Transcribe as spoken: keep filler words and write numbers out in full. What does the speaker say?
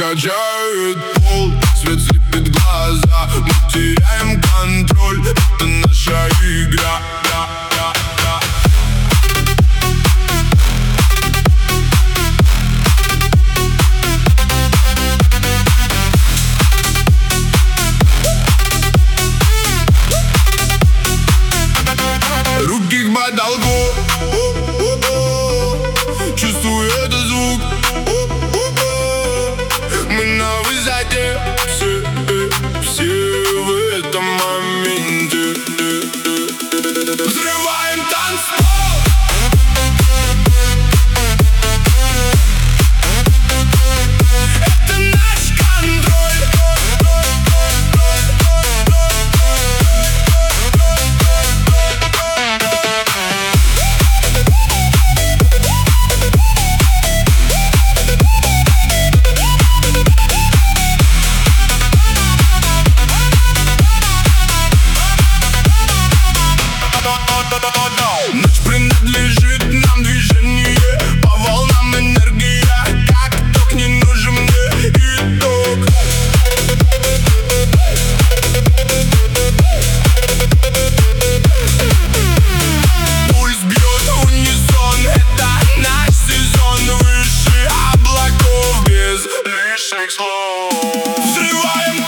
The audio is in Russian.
качает пол, свет слепит глаза. Мы теряем контроль, это наша игра. Руки к потолку, чувствую этот звук. Мы на высоте, все, все в этом моменте. Взрываем танцпол. Это наш контроль. Ночь принадлежит нам, движение по волнам, энергия, как ток, не нужен мне итог. Пульс бьет в унисон, это наш сезон, выше облаков без лишних слов. Взрываем